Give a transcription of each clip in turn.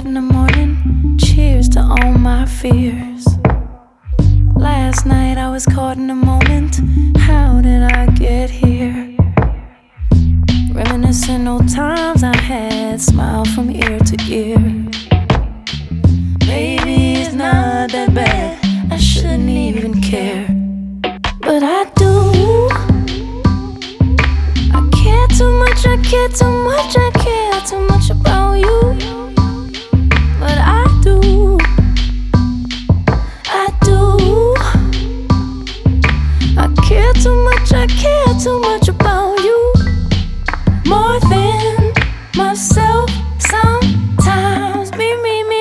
that in the morning, cheers to all my fears. Last night I was caught in a moment, how did I get here? Reminiscing old times I had, smile from ear to ear. Maybe it's not that bad, I shouldn't even care, but I do. I care too much, I care too much, I care too much about you. But I do, I do. I care too much, I care too much about you. More than myself sometimes. Me.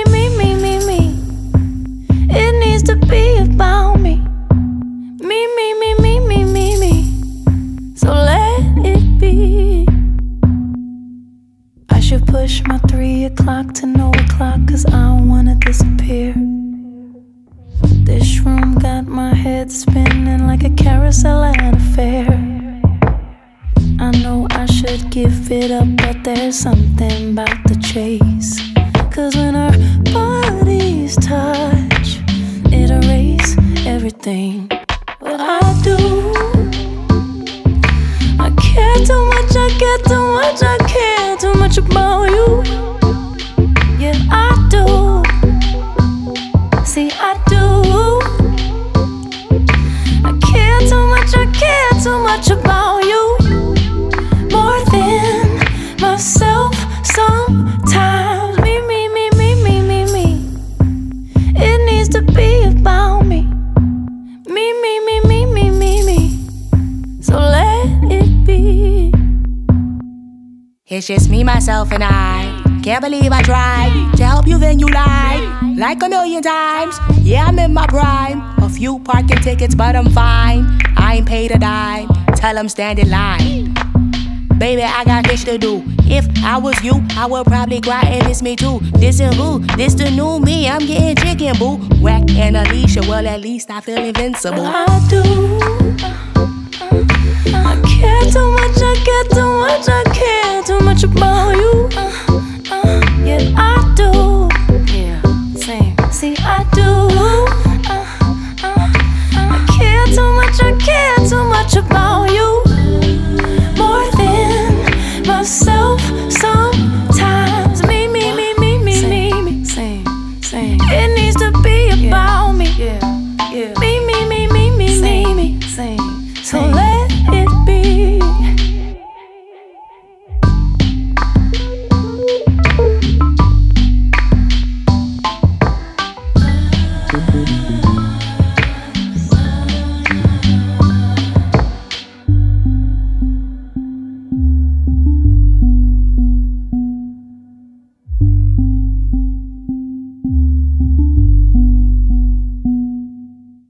It needs to be about me. Me. So let it be. I should push my 3 o'clock to no o'clock, 'cause I don't wanna disappear. This room got my head spinning like a carousel at a fair. I know I should give it up, but there's something about the chase. 'Cause when our bodies touch, it erases everything. But I do. I care too much, I care too much, I care too much about you. Yeah, I do. See, I do. I care too much, I care too much about you. More than myself sometimes. Me. It needs to be about me. Me. So let it be. It's just me, myself, and I. Can't believe I tried to help you, then you lied like a million times. Yeah, I'm in my prime. A few parking tickets, but I'm fine. I ain't paid a dime. Tell them stand in line. Baby, I got fish to do. If I was you, I would probably cry and miss me too. This and who? This the new me. I'm getting chicken, boo. Whack and Alicia, well, at least I feel invincible. I do. I care too much, I care too much, I care too much about you. Yeah, I do. Yeah, same. See, I do. I care too much, I care too much about you. More than myself sometimes. Me. Same. It needs to